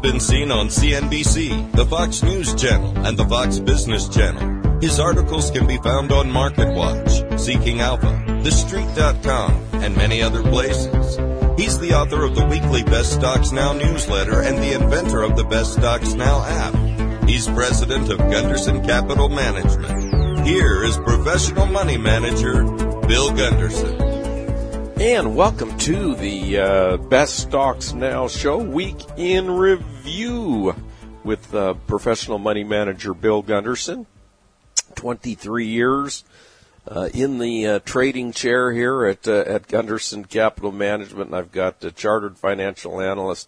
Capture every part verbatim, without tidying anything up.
been seen on C N B C, the Fox News Channel, and the Fox Business Channel. His articles can be found on MarketWatch, Seeking Alpha, The Street dot com, and many other places. He's the author of the weekly Best Stocks Now newsletter and the inventor of the Best Stocks Now app. He's president of Gunderson Capital Management. Here is professional money manager, Bill Gunderson. And welcome to the uh, Best Stocks Now show, week in review with uh, professional money manager Bill Gunderson. twenty-three years uh, in the uh, trading chair here at uh, at Gunderson Capital Management, and I've got uh, chartered financial analyst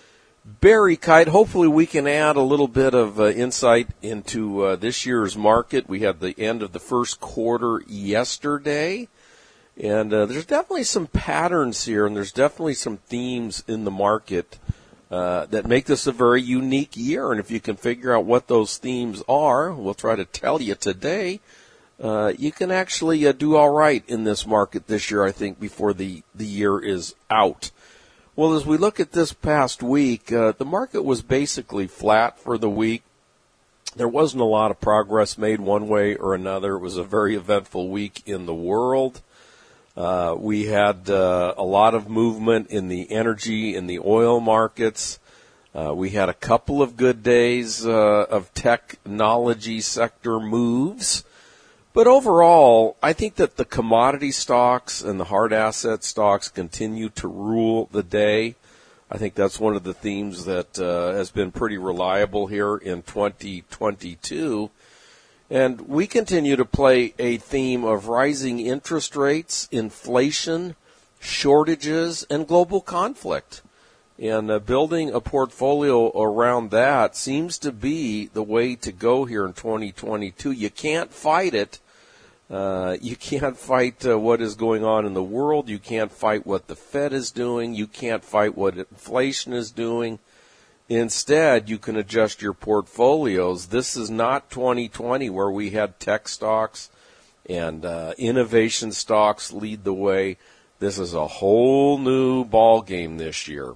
Barry Kite. Hopefully we can add a little bit of uh, insight into uh, this year's market. We had the end of the first quarter yesterday. And uh, there's definitely some patterns here, and there's definitely some themes in the market uh, that make this a very unique year. And if you can figure out what those themes are, we'll try to tell you today, uh, you can actually uh, do all right in this market this year, I think, before the, the year is out. Well, as we look at this past week, uh, the market was basically flat for the week. There wasn't a lot of progress made one way or another. It was a very eventful week in the world. Uh, we had uh, a lot of movement in the energy and the oil markets. Uh, we had a couple of good days uh, of technology sector moves. But overall, I think that the commodity stocks and the hard asset stocks continue to rule the day. I think that's one of the themes that uh, has been pretty reliable here in twenty twenty-two. And we continue to play a theme of rising interest rates, inflation, shortages, and global conflict. And uh, building a portfolio around that seems to be the way to go here in twenty twenty-two. You can't fight it. Uh, you can't fight uh, what is going on in the world. You can't fight what the Fed is doing. You can't fight what inflation is doing. Instead, you can adjust your portfolios. This is not twenty twenty where we had tech stocks and uh, innovation stocks lead the way. This is a whole new ball game this year.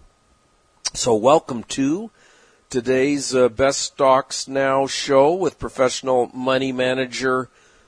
So welcome to today's uh, Best Stocks Now show with professional money manager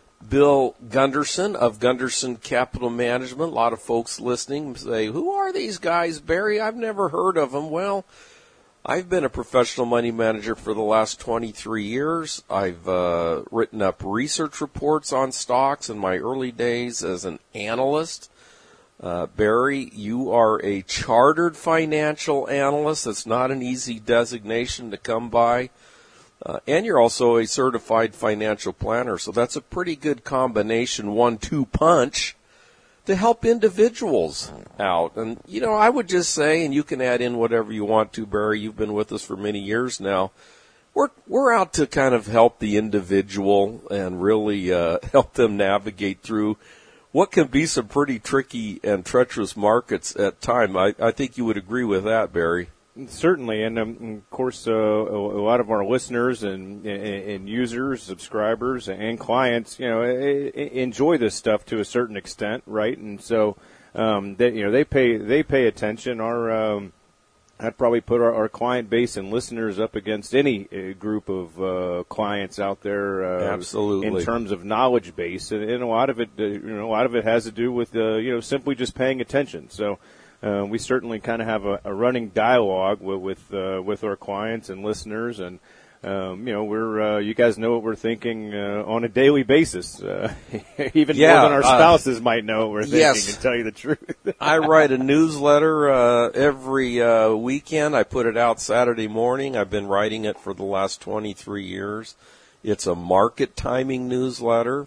Bill Gunderson of Gunderson Capital Management. A lot of folks listening say, who are these guys, Barry? I've never heard of them. Well, I've been a professional money manager for the last twenty-three years. I've uh, written up research reports on stocks in my early days as an analyst. Uh, Barry, you are a chartered financial analyst. That's not an easy designation to come by. Uh, and you're also a certified financial planner. So that's a pretty good combination, one two punch, to help individuals out. And, you know, I would just say, and you can add in whatever you want to, Barry, you've been with us for many years now, we're we're out to kind of help the individual and really uh, help them navigate through what can be some pretty tricky and treacherous markets at time. I, I think you would agree with that, Barry. Certainly, and um, of course, uh, a lot of our listeners and, and, and users, subscribers, and clients, you know, enjoy this stuff to a certain extent, right? And so, um, they, you know, they pay they pay attention. Our um, I'd probably put our, our client base and listeners up against any uh, group of uh, clients out there. Uh, Absolutely. In terms of knowledge base, and, and a lot of it, uh, you know, a lot of it has to do with uh, you know simply just paying attention. So. Uh, we certainly kind of have a, a running dialogue with with, uh, with our clients and listeners, and um, you know, we're uh, you guys know what we're thinking uh, on a daily basis, uh, even yeah, more than our spouses uh, might know what we're thinking. Yes. To tell you the truth, I write a newsletter uh, every uh, weekend. I put it out Saturday morning. I've been writing it for the last twenty-three years. It's a market timing newsletter.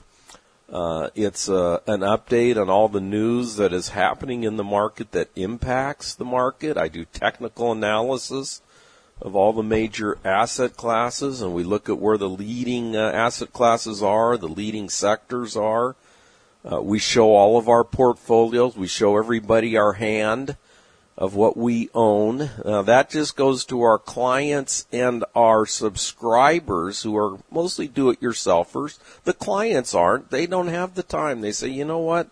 Uh, it's uh, an update on all the news that is happening in the market that impacts the market. I do technical analysis of all the major asset classes, and we look at where the leading uh, asset classes are, the leading sectors are. Uh, we show all of our portfolios. We show everybody our hand of what we own. Uh, that just goes to our clients and our subscribers, who are mostly do-it-yourselfers. The clients aren't. They don't have the time. They say, you know what,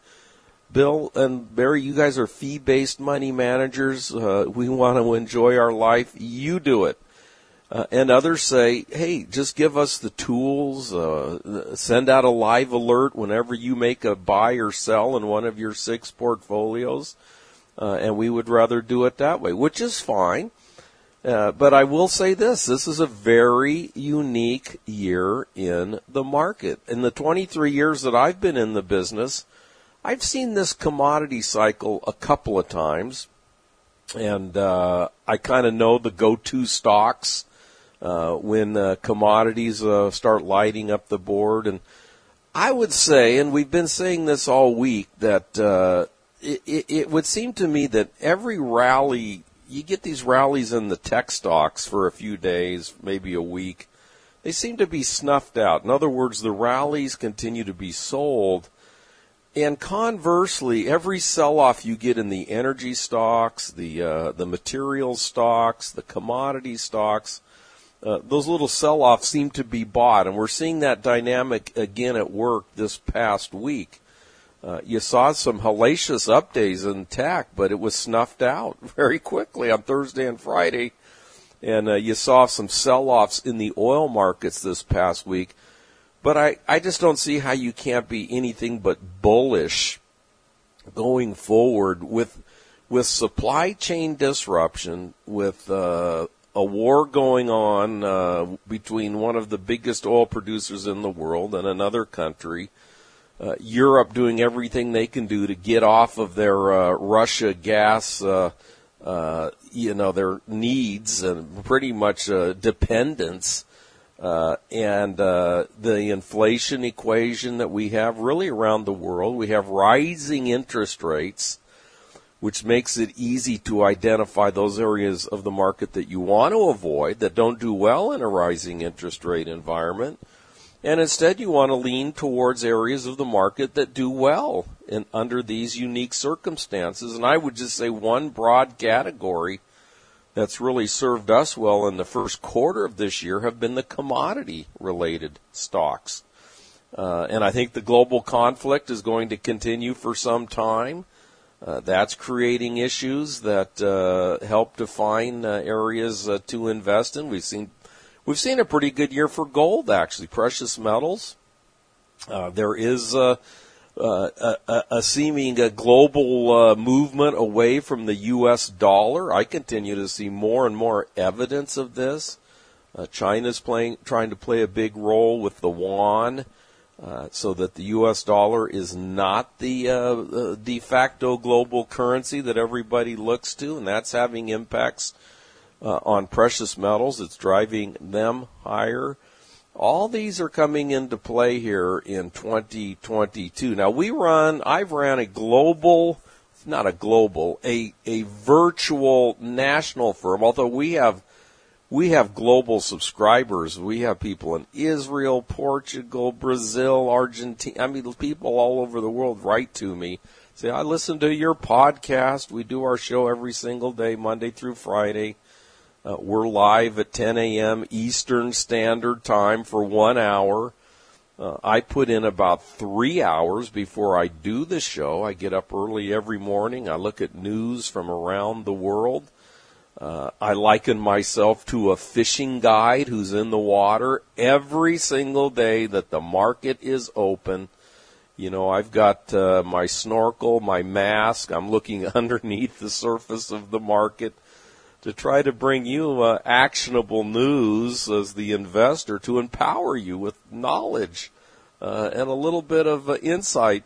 Bill and Barry, you guys are fee-based money managers. Uh, we want to enjoy our life. You do it. Uh, and others say, hey, just give us the tools, uh, send out a live alert whenever you make a buy or sell in one of your six portfolios, uh, and we would rather do it that way, which is fine. Uh, but I will say this, this is a very unique year in the market. In the twenty-three years that I've been in the business, I've seen this commodity cycle a couple of times, and uh, I kind of know the go-to stocks Uh, when uh, commodities uh, start lighting up the board. And I would say, and we've been saying this all week, that uh, it, it, it would seem to me that every rally, you get these rallies in the tech stocks for a few days, maybe a week, they seem to be snuffed out. In other words, the rallies continue to be sold. And conversely, every sell-off you get in the energy stocks, the uh, the materials stocks, the commodity stocks, Uh, those little sell-offs seem to be bought, and we're seeing that dynamic again at work this past week. Uh, you saw some hellacious up days in tech, but it was snuffed out very quickly on Thursday and Friday. And uh, you saw some sell-offs in the oil markets this past week. But I, I just don't see how you can't be anything but bullish going forward with with supply chain disruption, with uh a war going on uh, between one of the biggest oil producers in the world and another country. Uh, Europe doing everything they can do to get off of their uh, Russia gas, uh, uh, you know, their needs and pretty much uh, dependence. Uh, and uh, the inflation equation that we have really around the world. We have rising interest rates, which makes it easy to identify those areas of the market that you want to avoid, that don't do well in a rising interest rate environment. And instead you want to lean towards areas of the market that do well in, under these unique circumstances. And I would just say one broad category that's really served us well in the first quarter of this year have been the commodity-related stocks. Uh, and I think the global conflict is going to continue for some time. Uh, that's creating issues that uh, help define uh, areas uh, to invest in. We've seen we've seen a pretty good year for gold, actually, precious metals. Uh, there is uh, uh, a, a seeming a global uh, movement away from the U S dollar. I continue to see more and more evidence of this. Uh, China's playing, trying to play a big role with the yuan. Uh, so that the U S dollar is not the uh, uh, de facto global currency that everybody looks to, and that's having impacts uh, on precious metals. It's driving them higher. All these are coming into play here in twenty twenty-two. Now, we run, I've ran a global, not a global, a, a virtual national firm, although we have We have global subscribers. We have people in Israel, Portugal, Brazil, Argentina. I mean, people all over the world write to me, say, I listen to your podcast. We do our show every single day, Monday through Friday. Uh, we're live at ten a.m. Eastern Standard Time for one hour. Uh, I put in about three hours before I do the show. I get up early every morning. I look at news from around the world. Uh, I liken myself to a fishing guide who's in the water every single day that the market is open. You know, I've got uh, my snorkel, my mask. I'm looking underneath the surface of the market to try to bring you uh, actionable news as the investor to empower you with knowledge uh, and a little bit of uh, insight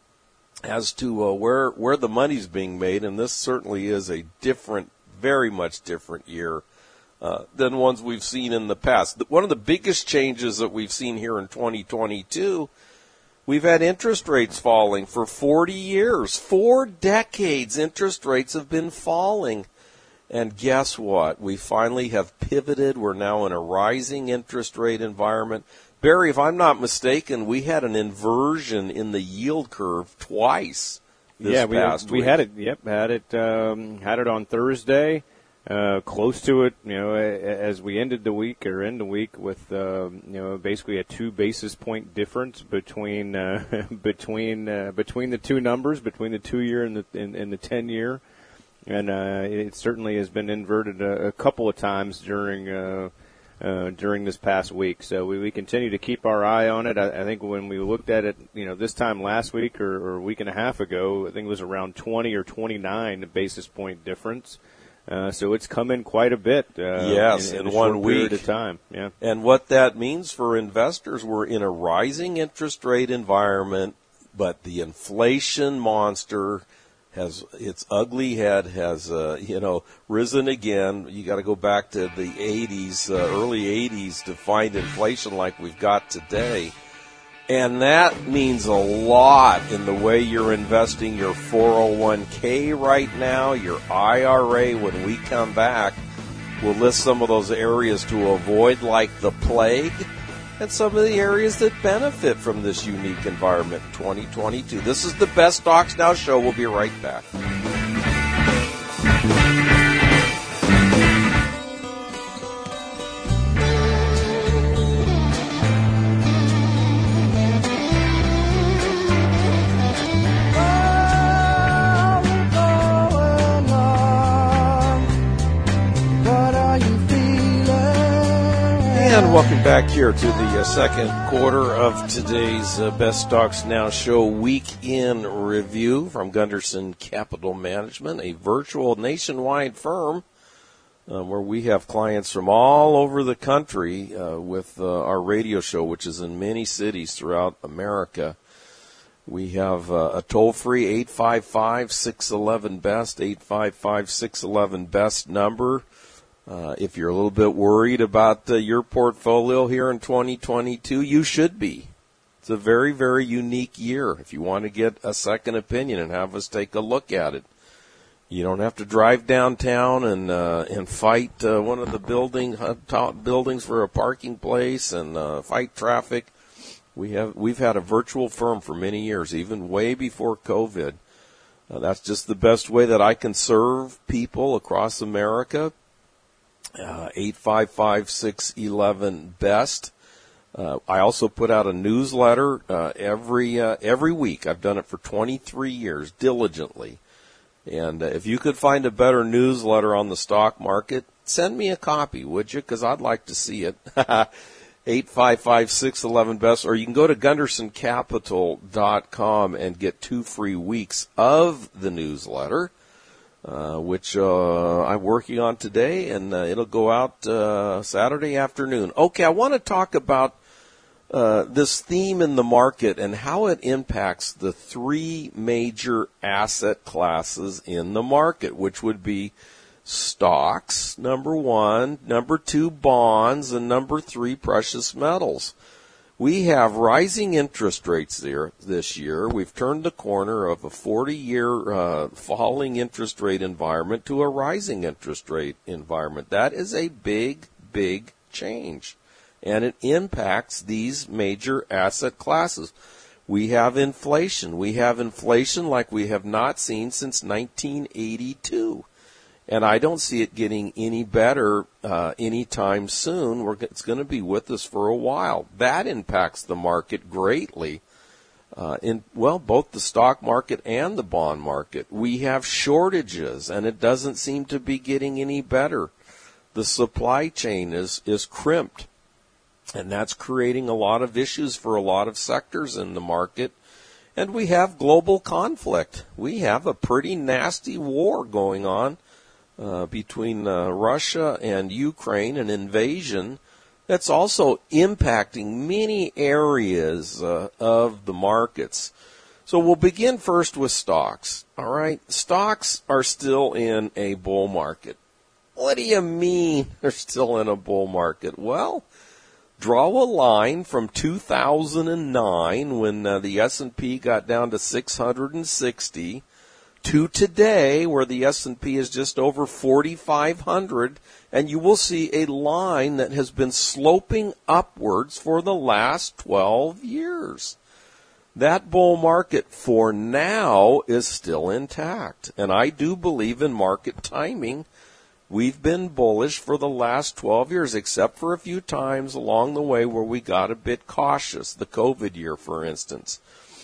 as to uh, where where the money's being made. And this certainly is a different very much different year uh, than ones we've seen in the past. One of the biggest changes that we've seen here in twenty twenty-two, we've had interest rates falling for forty years. Four decades interest rates have been falling. And guess what? We finally have pivoted. We're now in a rising interest rate environment. Barry, if I'm not mistaken, we had an inversion in the yield curve twice. This yeah, we past had, we week. had it. Yep, had it. Um, had it on Thursday, uh, close to it. You know, as we ended the week or end the week with um, you know basically a two basis point difference between uh, between uh, between the two numbers, between the two year and the and, and the ten year, and uh, it certainly has been inverted a, a couple of times during uh, uh, during this past week. So we, we continue to keep our eye on it. I, I think when we looked at it, you know, this time last week or, or a week and a half ago, I think it was around twenty or twenty-nine basis point difference. Uh, so it's come in quite a bit. Uh, yes, in, in, in a one short week period of time. Yeah. And what that means for investors, we're in a rising interest rate environment, but the inflation monster has its ugly head has uh, you know risen again. You got to go back to the eighties, uh, early eighties, to find inflation like we've got today. And that means a lot in the way you're investing your four oh one k right now, your I R A. When we come back, we'll list some of those areas to avoid like the plague and some of the areas that benefit from this unique environment in twenty twenty-two. This is the Best Stocks Now show. We'll be right back. And welcome back here to the uh, second quarter of today's uh, Best Stocks Now show week in review from Gunderson Capital Management, a virtual nationwide firm uh, where we have clients from all over the country uh, with uh, our radio show, which is in many cities throughout America. We have uh, a toll-free eight five five, six one one, B E S T, eight five five, six one one, B E S T number. Uh, if you're a little bit worried about uh, your portfolio here in twenty twenty-two, you should be. It's a very, very unique year. If you want to get a second opinion and have us take a look at it, you don't have to drive downtown and uh, and fight uh, one of the building uh, top buildings for a parking place and uh, fight traffic. We have we've had a virtual firm for many years, even way before COVID. Uh, that's just the best way that I can serve people across America. Uh, eight five five, six one one, B E S T. Uh, I also put out a newsletter uh, every uh, every week. I've done it for twenty-three years, diligently. And uh, if you could find a better newsletter on the stock market, send me a copy, would you? Because I'd like to see it. eight five five, six one one, B E S T. Or you can go to gunderson capital dot com and get two free weeks of the newsletter. Uh, which uh, I'm working on today, and uh, it'll go out uh, Saturday afternoon. Okay, I want to talk about uh, this theme in the market and how it impacts the three major asset classes in the market, which would be stocks, number one, number two, bonds, and number three, precious metals. We have rising interest rates there this year. We've turned the corner of a forty-year uh, falling interest rate environment to a rising interest rate environment. That is a big, big change, and it impacts these major asset classes. We have inflation. We have inflation like we have not seen since nineteen eighty-two. And I don't see it getting any better uh, anytime soon. We're, it's going to be with us for a while. That impacts the market greatly. Uh, in well, both the stock market and the bond market. We have shortages, and it doesn't seem to be getting any better. The supply chain is is crimped, and that's creating a lot of issues for a lot of sectors in the market. And we have global conflict. We have a pretty nasty war going on. Uh, between uh, Russia and Ukraine, an invasion that's also impacting many areas uh, of the markets. So we'll begin first with stocks. All right, stocks are still in a bull market. What do you mean they're still in a bull market? Well, draw a line from two thousand nine when uh, the S and P got down to six hundred sixty to today, where the S and P is just over forty-five hundred, and you will see a line that has been sloping upwards for the last twelve years. That bull market for now is still intact, and I do believe in market timing. We've been bullish for the last twelve years, except for a few times along the way where we got a bit cautious, the COVID year, for instance.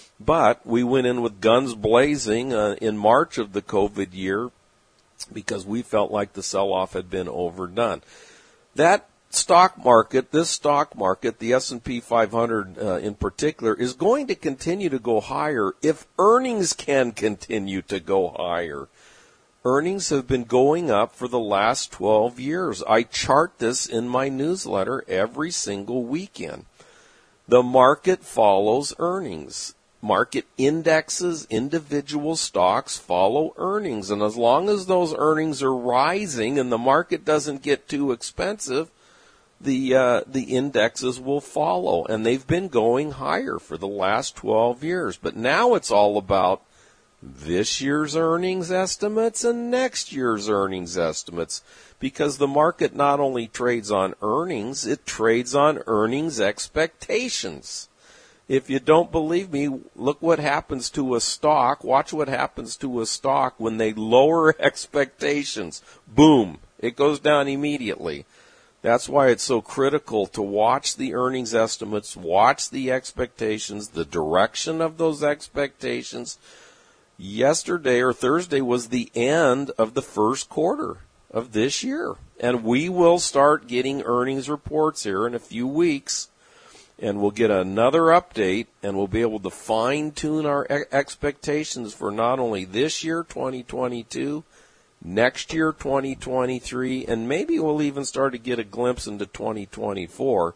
But we went in with guns blazing uh, in March of the COVID year because we felt like the sell-off had been overdone. That stock market, this stock market, the S and P five hundred uh, in particular, is going to continue to go higher if earnings can continue to go higher. Earnings have been going up for the last twelve years. I chart this in my newsletter every single weekend. The market follows earnings. Market indexes, individual stocks follow earnings. And as long as those earnings are rising and the market doesn't get too expensive, the uh, the indexes will follow. And they've been going higher for the last twelve years. But now it's all about this year's earnings estimates and next year's earnings estimates, because the market not only trades on earnings, it trades on earnings expectations. If you don't believe me, look what happens to a stock. Watch what happens to a stock when they lower expectations. Boom, it goes down immediately. That's why it's so critical to watch the earnings estimates, watch the expectations, the direction of those expectations. Yesterday or Thursday was the end of the first quarter of this year. And we will start getting earnings reports here in a few weeks. And we'll get another update, and we'll be able to fine-tune our e- expectations for not only this year, twenty twenty-two, next year, twenty twenty-three, and maybe we'll even start to get a glimpse into twenty twenty-four.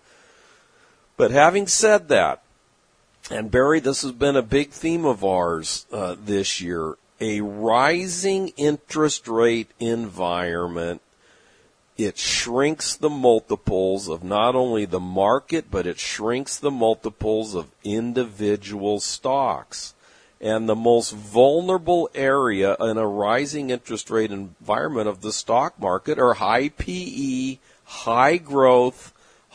But having said that, and Barry, this has been a big theme of ours uh, this year, a rising interest rate environment. It shrinks the multiples of not only the market, but it shrinks the multiples of individual stocks. And the most vulnerable area in a rising interest rate environment of the stock market are high P E, high growth,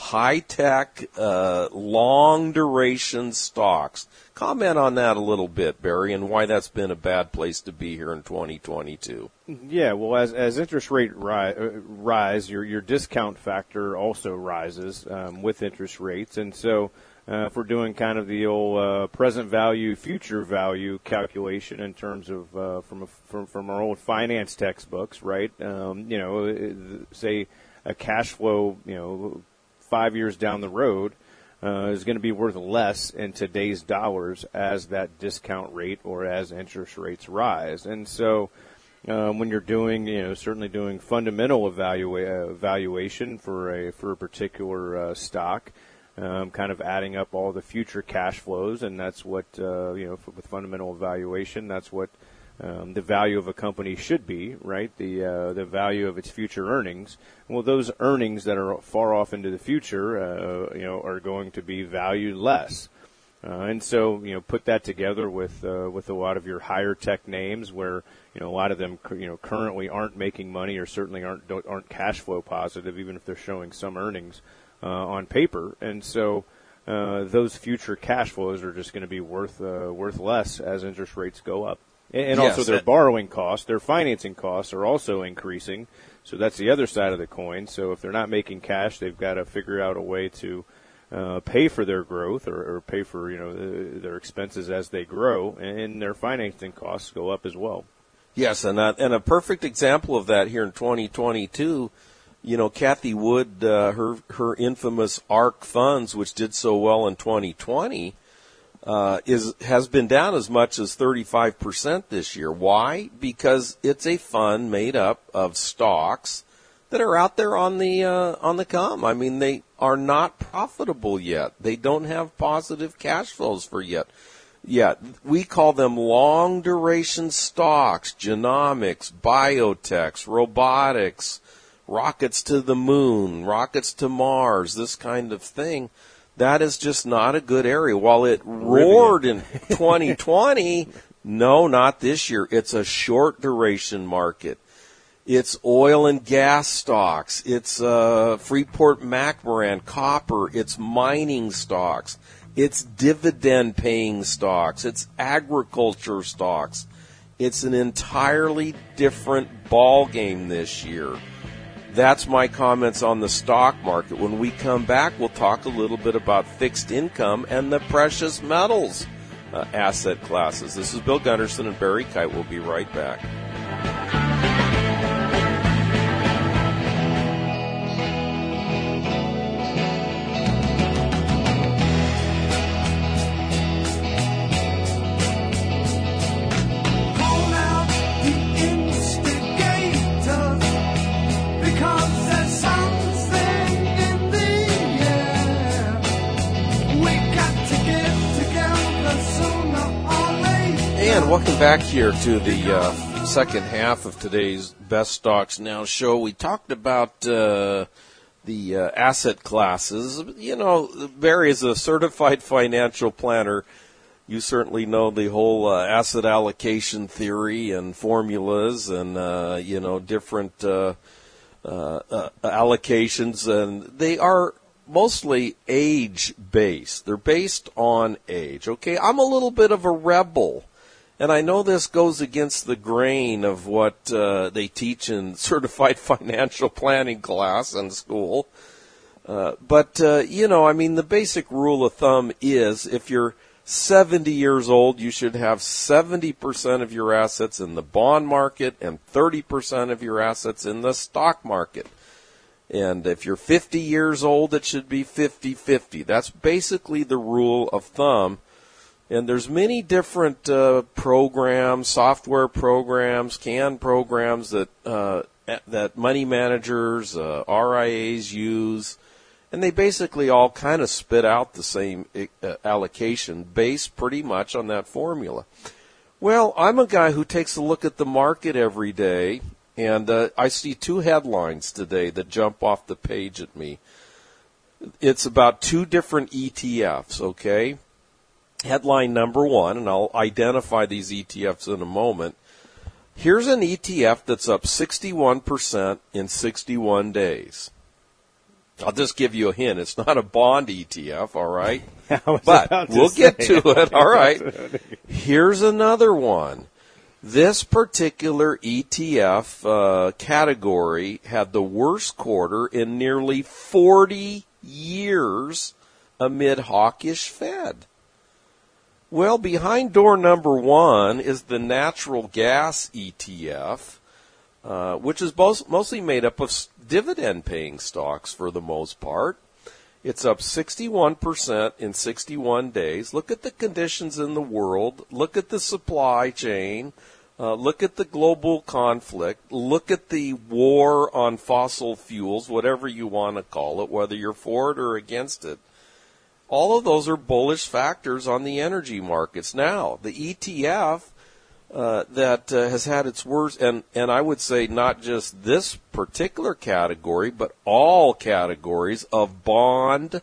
high-tech, uh, long-duration stocks. Comment on that a little bit, Barry, and why that's been a bad place to be here in twenty twenty-two. Yeah, well, as as interest rate ri- rise, your your discount factor also rises um, with interest rates, and so uh, if we're doing kind of the old uh, present value, future value calculation in terms of uh, from a, from from our old finance textbooks, right? Um, you know, say a cash flow, you know, five years down the road uh, is going to be worth less in today's dollars as that discount rate or as interest rates rise. And so um, when you're doing, you know, certainly doing fundamental evalua- evaluation for a for a particular uh, stock, um, kind of adding up all the future cash flows, and that's what, uh, you know, for, with fundamental evaluation, that's what Um, the value of a company should be, right? The uh, the value of its future earnings. Well, those earnings that are far off into the future, uh, you know, are going to be valued less. Uh, and so, you know, put that together with uh, with a lot of your higher tech names, where you know a lot of them, you know, currently aren't making money or certainly aren't don't, aren't cash flow positive, even if they're showing some earnings uh, on paper. And so, uh, those future cash flows are just going to be worth uh, worth less as interest rates go up. And yes, also their that, borrowing costs, their financing costs are also increasing. So that's the other side of the coin. So if they're not making cash, they've got to figure out a way to uh, pay for their growth or, or pay for, you know, the, their expenses as they grow, and their financing costs go up as well. Yes, and that, and a perfect example of that here in twenty twenty-two, you know, Kathy Wood, uh, her her infamous ARK funds, which did so well in twenty twenty, Uh, is has been down as much as thirty-five percent this year. Why? Because it's a fund made up of stocks that are out there on the uh, on the come. I mean, they are not profitable yet. They don't have positive cash flows for yet. Yet we call them long duration stocks: genomics, biotechs, robotics, rockets to the moon, rockets to Mars, this kind of thing. That is just not a good area. While it roared in twenty twenty, no, not this year. It's a short duration market. It's oil and gas stocks. It's uh, Freeport-McMoRan, copper. It's mining stocks. It's dividend-paying stocks. It's agriculture stocks. It's an entirely different ball game this year. That's my comments on the stock market. When we come back, we'll talk a little bit about fixed income and the precious metals uh, asset classes. This is Bill Gunderson and Barry Kite. We'll be right back. Welcome back here to the uh, second half of today's Best Stocks Now show. We talked about uh, the uh, asset classes. You know, Barry, as a certified financial planner, you certainly know the whole uh, asset allocation theory and formulas and, uh, you know, different uh, uh, uh, allocations. And they are mostly age-based. They're based on age. Okay, I'm a little bit of a rebel. And I know this goes against the grain of what uh, they teach in certified financial planning class in school. Uh, but, uh, you know, I mean, the basic rule of thumb is if you're seventy years old, you should have seventy percent of your assets in the bond market and thirty percent of your assets in the stock market. And if you're fifty years old, it should be fifty-fifty. That's basically the rule of thumb. And there's many different uh, programs, software programs, CAN programs that uh, that money managers, uh, R I As use, and they basically all kind of spit out the same uh, allocation based pretty much on that formula. Well, I'm a guy who takes a look at the market every day, and uh, I see two headlines today that jump off the page at me. It's about two different E T Fs, okay? Headline number one, and I'll identify these E T Fs in a moment. Here's an E T F that's up sixty-one percent in sixty-one days. I'll just give you a hint. It's not a bond E T F, all right? But we'll say. get to it, all right? Here's another one. This particular E T F uh, category had the worst quarter in nearly forty years amid hawkish Fed. Well, behind door number one is the natural gas E T F, uh, which is both, mostly made up of dividend-paying stocks for the most part. It's up sixty-one percent in sixty-one days. Look at the conditions in the world. Look at the supply chain. Uh, look at the global conflict. Look at the war on fossil fuels, whatever you want to call it, whether you're for it or against it. All of those are bullish factors on the energy markets. Now, the E T F uh, that uh, has had its worst, and, and I would say not just this particular category, but all categories of bond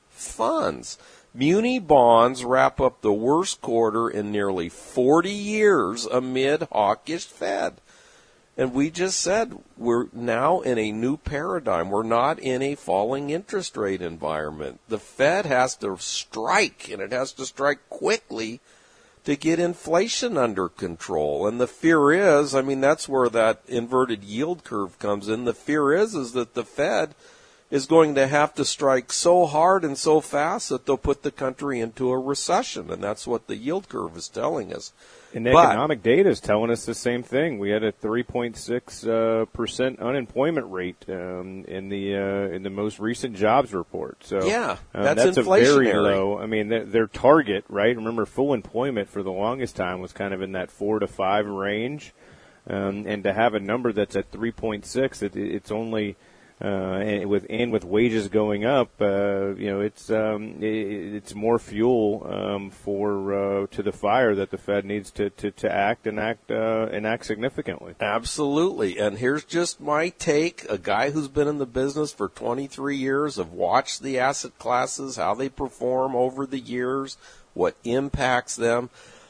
funds. Muni bonds wrap up the worst quarter in nearly forty years amid hawkish Fed. And we just said we're now in a new paradigm. We're not in a falling interest rate environment. The Fed has to strike, and it has to strike quickly to get inflation under control. And the fear is, I mean, that's where that inverted yield curve comes in. The fear is, is that the Fed is going to have to strike so hard and so fast that they'll put the country into a recession. And that's what the yield curve is telling us. And the but, economic data is telling us the same thing. We had a three point six uh, percent unemployment rate um, in the uh, in the most recent jobs report. So yeah, uh, that's, that's inflationary. a very low. I mean, their, their target, right? Remember, full employment for the longest time was kind of in that four to five range, um, and to have a number that's at three point six, it, it's only. Uh, and with and with wages going up, uh, you know, it's um, it, it's more fuel um, for uh, to the fire that the Fed needs to, to, to act and act uh, and act significantly. Absolutely, and here's just my take: a guy who's been in the business for twenty-three years, have watched the asset classes, how they perform over the years, what impacts them.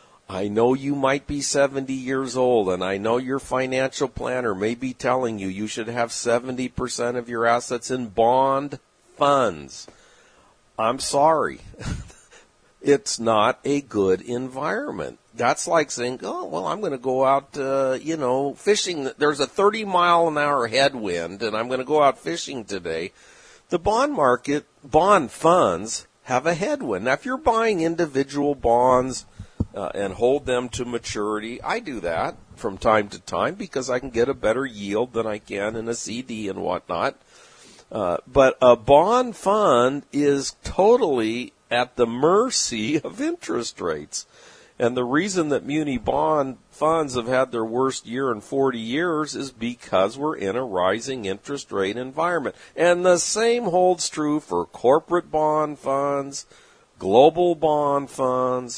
I know you might be seventy years old, and I know your financial planner may be telling you you should have seventy percent of your assets in bond funds. I'm sorry. It's not a good environment. That's like saying, oh, well, I'm going to go out, uh, you know, fishing. There's a thirty mile an hour headwind, and I'm going to go out fishing today. The bond market, bond funds have a headwind. Now, if you're buying individual bonds, Uh, and hold them to maturity. I do that from time to time because I can get a better yield than I can in a C D and whatnot. Uh, but a bond fund is totally at the mercy of interest rates. And the reason that muni bond funds have had their worst year in forty years is because we're in a rising interest rate environment. And the same holds true for corporate bond funds, global bond funds,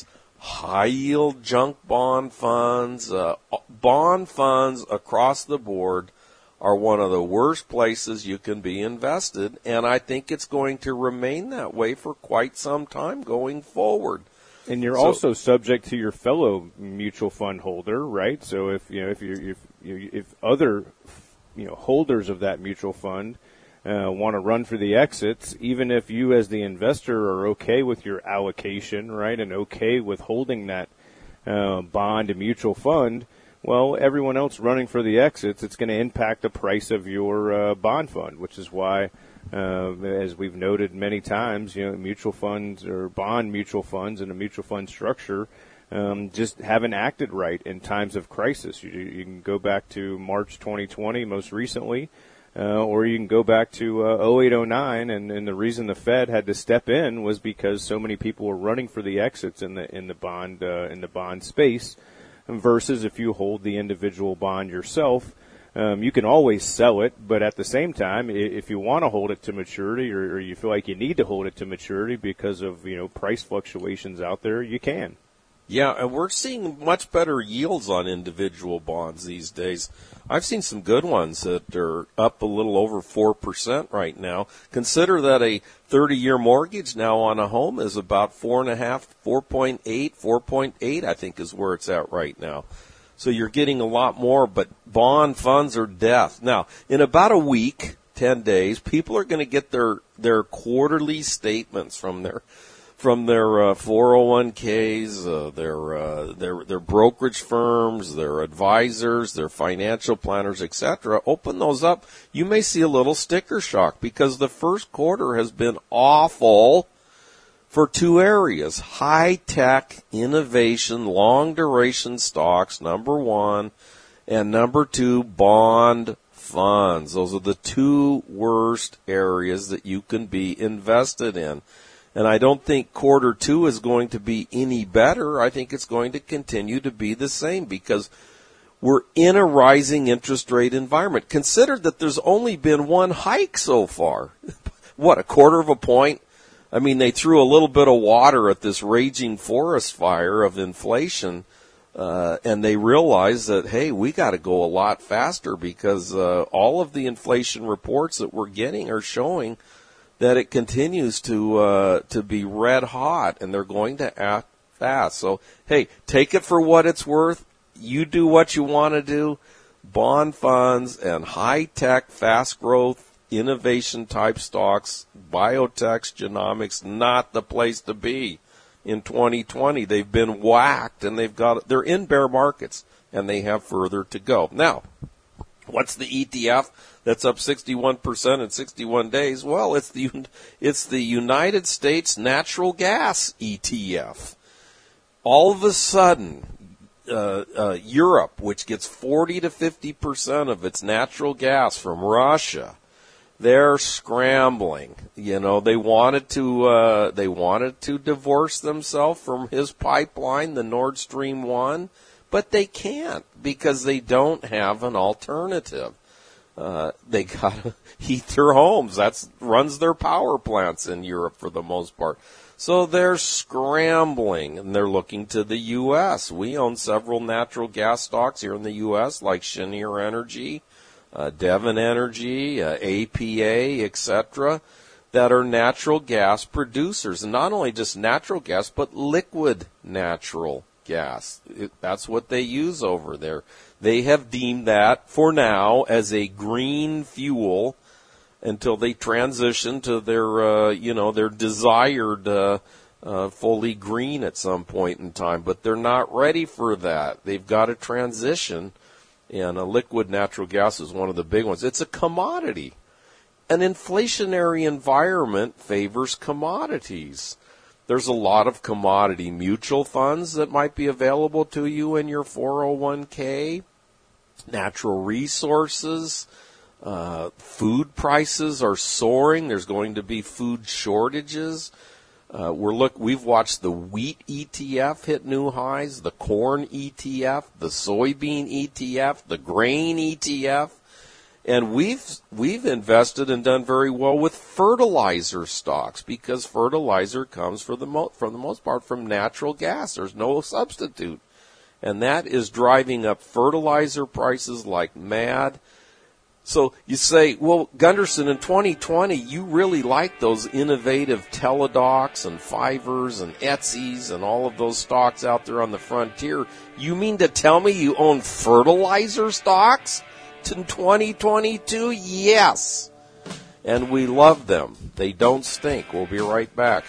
high-yield junk bond funds, uh, bond funds across the board are one of the worst places you can be invested, and I think it's going to remain that way for quite some time going forward. And you're so, also subject to your fellow mutual fund holder, right? So if you know if you if you, if other you know holders of that mutual fund uh, want to run for the exits, even if you as the investor are okay with your allocation, right, and okay with holding that uh, bond and mutual fund, well, everyone else running for the exits, it's going to impact the price of your uh, bond fund, which is why, uh, as we've noted many times, you know, mutual funds or bond mutual funds and a mutual fund structure um, just haven't acted right in times of crisis. You, you can go back to March twenty twenty most recently, uh, or you can go back to uh, oh eight oh nine, and, and the reason the Fed had to step in was because so many people were running for the exits in the in the bond uh, in the bond space. Versus if you hold the individual bond yourself, um, you can always sell it, but at the same time, if you want to hold it to maturity or, or you feel like you need to hold it to maturity because of, you know, price fluctuations out there, you can. Yeah, and we're seeing much better yields on individual bonds these days. I've seen some good ones that are up a little over four percent right now. Consider that a thirty-year mortgage now on a home is about four point five, four point eight, four point eight, I think is where it's at right now. So you're getting a lot more, but bond funds are death. Now, in about a week, ten days, people are going to get their, their quarterly statements from their from their uh, four oh one k's, uh, their, uh, their their brokerage firms, their advisors, their financial planners, et cetera. Open those up. You may see a little sticker shock because the first quarter has been awful for two areas: high-tech, innovation, long-duration stocks, number one, and number two, bond funds. Those are the two worst areas that you can be invested in. And I don't think quarter two is going to be any better. I think it's going to continue to be the same because we're in a rising interest rate environment. Consider that there's only been one hike so far. What, a quarter of a point? I mean, they threw a little bit of water at this raging forest fire of inflation, uh, and they realized that, hey, we got to go a lot faster because uh, all of the inflation reports that we're getting are showing that it continues to uh, to be red hot, and they're going to act fast. So, hey, take it for what it's worth. You do what you want to do. Bond funds and high-tech, fast-growth, innovation-type stocks, biotechs, genomics, not the place to be in twenty twenty. They've been whacked, and they've got they're in bear markets, and they have further to go. Now, what's the E T F that's up sixty-one percent in sixty-one days? Well, it's the it's the United States Natural Gas E T F. All of a sudden, uh, uh, Europe, which gets forty to fifty percent of its natural gas from Russia, they're scrambling. You know, they wanted to uh, they wanted to divorce themselves from his pipeline, the Nord Stream one, but they can't because they don't have an alternative. Uh, they gotta heat their homes. That's runs their power plants in Europe for the most part. So they're scrambling, and they're looking to the U S. We own several natural gas stocks here in the U S, like Cheniere Energy, uh, Devon Energy, uh, A P A, et cetera, that are natural gas producers. And not only just natural gas, but liquid natural gas. It, that's what they use over there. They have deemed that, for now, as a green fuel until they transition to their, uh, you know, their desired uh, uh, fully green at some point in time. But they're not ready for that. They've got to transition, and a liquid natural gas is one of the big ones. It's a commodity. An inflationary environment favors commodities. There's a lot of commodity mutual funds that might be available to you in your four oh one k. Natural resources, uh, food prices are soaring. There's going to be food shortages. Uh, we're look. We've watched the wheat E T F hit new highs, the corn E T F, the soybean E T F, the grain E T F, And we've we've invested and done very well with fertilizer stocks because fertilizer comes for the mo- for the most part from natural gas. There's no substitute. And that is driving up fertilizer prices like mad. So you say, well, Gunderson, in twenty twenty, you really like those innovative Teladocs and Fivers and Etsy's and all of those stocks out there on the frontier. You mean to tell me you own fertilizer stocks in twenty twenty-two? Yes. And we love them. They don't stink. We'll be right back.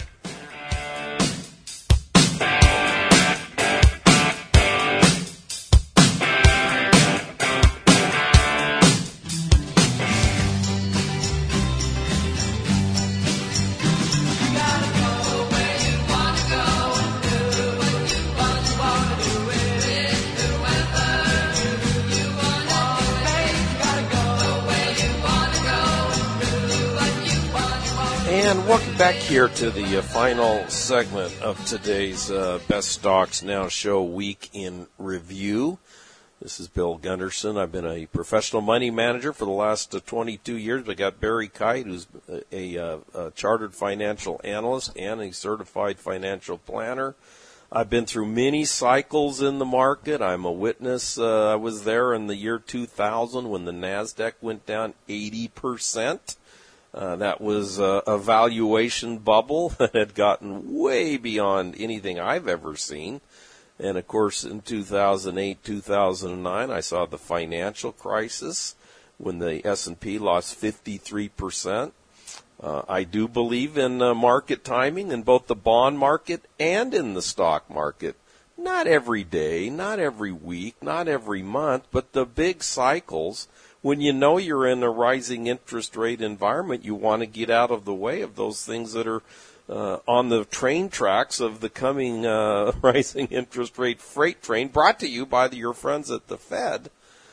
And welcome back here to the uh, final segment of today's uh, Best Stocks Now Show Week in Review. This is Bill Gunderson. I've been a professional money manager for the last uh, twenty-two years. I got Barry Kite, who's a, a, a chartered financial analyst and a certified financial planner. I've been through many cycles in the market. I'm a witness. Uh, I was there in the year two thousand when the NASDAQ went down eighty percent. Uh, that was uh, a valuation bubble that had gotten way beyond anything I've ever seen. And, of course, in two thousand eight, two thousand nine, I saw the financial crisis when the S and P lost fifty-three percent. Uh, I do believe in uh, market timing in both the bond market and in the stock market. Not every day, not every week, not every month, but the big cycles. When you know you're in a rising interest rate environment, you want to get out of the way of those things that are uh, on the train tracks of the coming uh, rising interest rate freight train, brought to you by the, your friends at the Fed.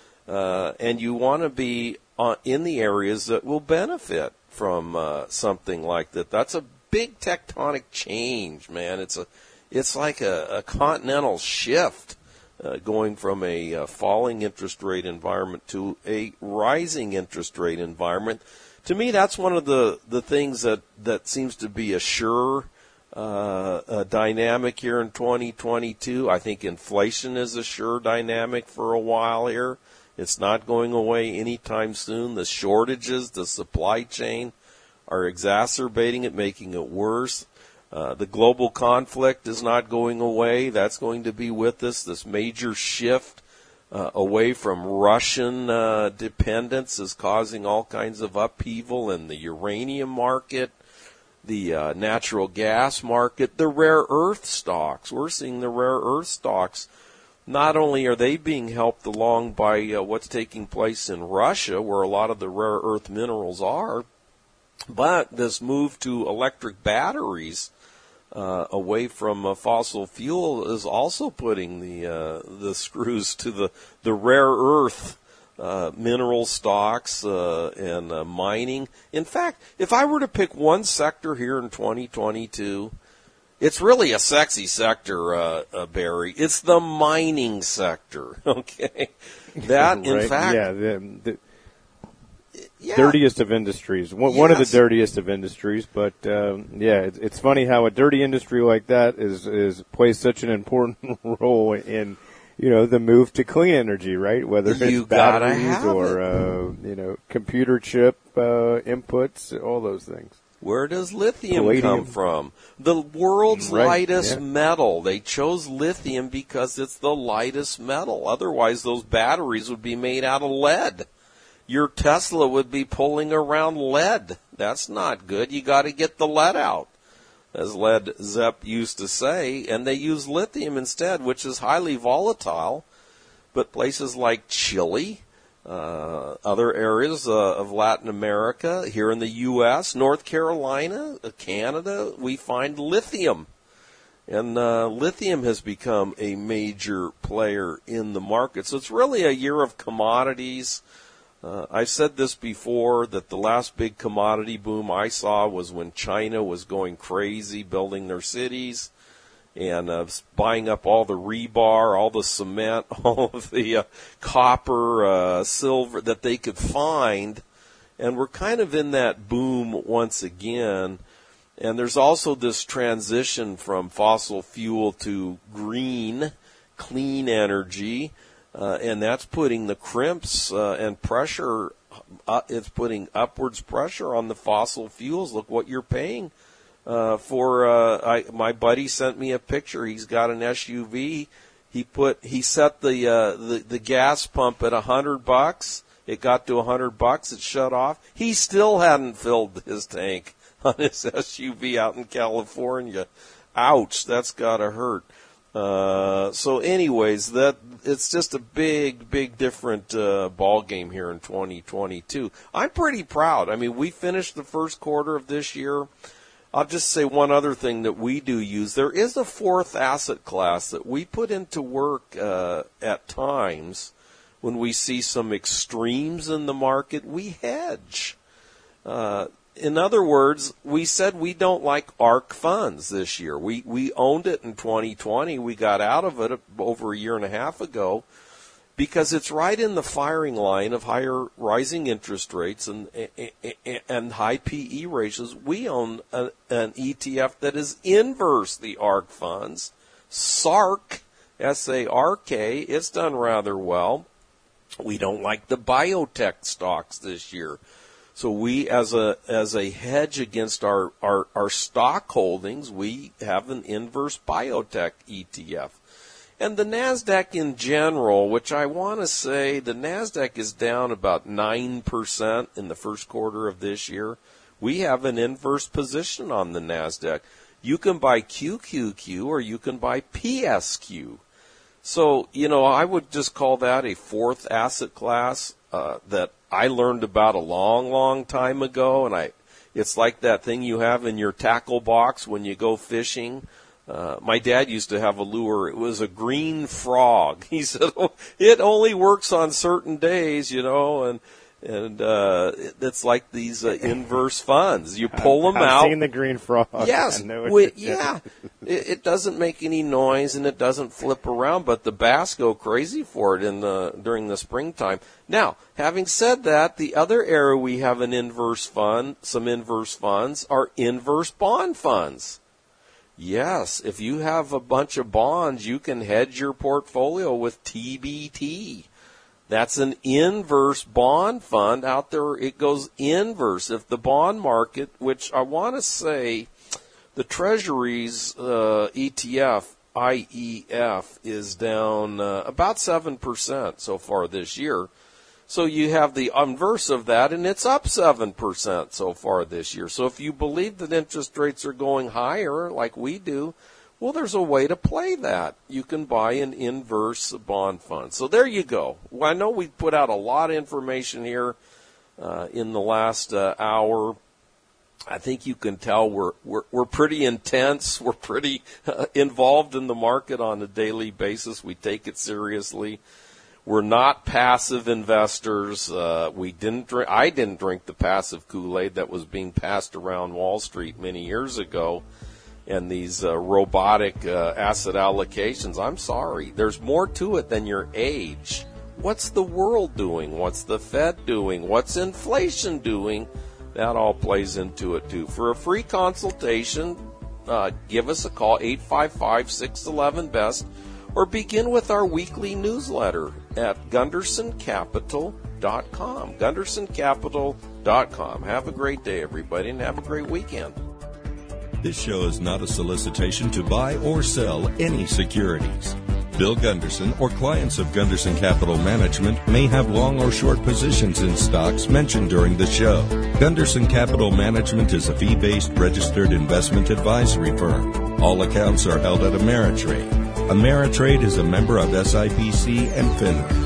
Uh, and you want to be uh, in the areas that will benefit from uh, something like that. That's a big tectonic change, man. It's a, it's like a, a continental shift. Uh, going from a uh, falling interest rate environment to a rising interest rate environment. To me, that's one of the, the things that, that seems to be a sure uh, a dynamic here in twenty twenty-two. I think inflation is a sure dynamic for a while here. It's not going away anytime soon. The shortages, the supply chain are exacerbating it, making it worse. Uh, the global conflict is not going away. That's going to be with us. This major shift uh, away from Russian uh, dependence is causing all kinds of upheaval in the uranium market, the uh, natural gas market, the rare earth stocks. We're seeing the rare earth stocks. Not only are they being helped along by uh, what's taking place in Russia, where a lot of the rare earth minerals are, but this move to electric batteries Uh, away from uh, fossil fuel is also putting the uh, the screws to the the rare earth uh, mineral stocks uh, and uh, mining. In fact, if I were to pick one sector here in twenty twenty-two, it's really a sexy sector, uh, uh, Barry. It's the mining sector. Okay, that in right. fact, yeah. The, the, Yeah. Dirtiest of industries. One, yes. one of the dirtiest of industries, but um, yeah, it's, it's funny how a dirty industry like that is is plays such an important role in, you know, the move to clean energy, right? Whether it's you batteries or uh, you know, computer chip uh, inputs, all those things. Where does lithium Palladium. come from? The world's Right, lightest yeah. metal. They chose lithium because it's the lightest metal. Otherwise, those batteries would be made out of lead. Your Tesla would be pulling around lead. That's not good. You got to get the lead out, as Led Zepp used to say, and they use lithium instead, which is highly volatile. But places like Chile, uh, other areas uh, of Latin America, here in the U S, North Carolina, uh, Canada, we find lithium. And uh, lithium has become a major player in the market. So it's really a year of commodities. Uh, I've said this before, that the last big commodity boom I saw was when China was going crazy building their cities. and uh, buying up all the rebar, all the cement, all of the uh, copper, uh, silver that they could find. And we're kind of in that boom once again. And there's also this transition from fossil fuel to green, clean energy, uh, and that's putting the crimps uh, and pressure, uh, it's putting upwards pressure on the fossil fuels. Look what you're paying uh, for. Uh, I, my buddy sent me a picture. He's got an S U V. He put he set the uh, the, the gas pump at a hundred bucks. It got to a hundred bucks. It shut off. He still hadn't filled his tank on his S U V out in California. Ouch, that's gotta hurt. Uh, so anyways, that, it's just a big, big different, uh, ball game here in twenty twenty-two. I'm pretty proud. I mean, we finished the first quarter of this year. I'll just say one other thing that we do use. There is a fourth asset class that we put into work, uh, at times when we see some extremes in the market. We hedge. Uh, In other words, we said we don't like ARK funds this year. We we owned it in twenty twenty. We got out of it over a year and a half ago because it's right in the firing line of higher rising interest rates and and high P E ratios. We own a, an E T F that is inverse the ARK funds. S A R K, S A R K, it's done rather well. We don't like the biotech stocks this year. So we, as a as a hedge against our, our, our stock holdings, we have an inverse biotech E T F. And the NASDAQ in general, which I want to say the NASDAQ is down about nine percent in the first quarter of this year. We have an inverse position on the NASDAQ. You can buy Q Q Q or you can buy P S Q. So, you know, I would just call that a fourth asset class uh, that I learned about a long, long time ago, and I, it's like that thing you have in your tackle box when you go fishing. Uh, my dad used to have a lure. It was a green frog. He said, oh, it only works on certain days, you know, and and uh, it, it's like these uh, inverse funds. You pull them I've out. I've seen the green frog. Yes, we, yeah. it, it doesn't make any noise and it doesn't flip around, but the bass go crazy for it in the during the springtime. Now, having said that, the other area we have an inverse fund, some inverse funds, are inverse bond funds. Yes, if you have a bunch of bonds, you can hedge your portfolio with T B T. That's an inverse bond fund out there. It goes inverse. If the bond market, which I want to say the Treasuries uh, E T F, I E F, is down uh, about seven percent so far this year. So you have the inverse of that, and it's up seven percent so far this year. So if you believe that interest rates are going higher, like we do, well, there's a way to play that. You can buy an inverse bond fund. So there you go. Well, I know we put out a lot of information here uh, in the last uh, hour. I think you can tell we're we're, we're pretty intense. We're pretty uh, involved in the market on a daily basis. We take it seriously. We're not passive investors. Uh, we didn't drink, I didn't drink the passive Kool-Aid that was being passed around Wall Street many years ago. And these uh, robotic uh, asset allocations, I'm sorry. There's more to it than your age. What's the world doing? What's the Fed doing? What's inflation doing? That all plays into it, too. For a free consultation, uh, give us a call, eight five five, six one one, B E S T, or begin with our weekly newsletter at Gunderson Capital dot com. Gunderson Capital dot com. Have a great day, everybody, and have a great weekend. This show is not a solicitation to buy or sell any securities. Bill Gunderson or clients of Gunderson Capital Management may have long or short positions in stocks mentioned during the show. Gunderson Capital Management is a fee-based registered investment advisory firm. All accounts are held at Ameritrade. Ameritrade is a member of S I P C and FINRA.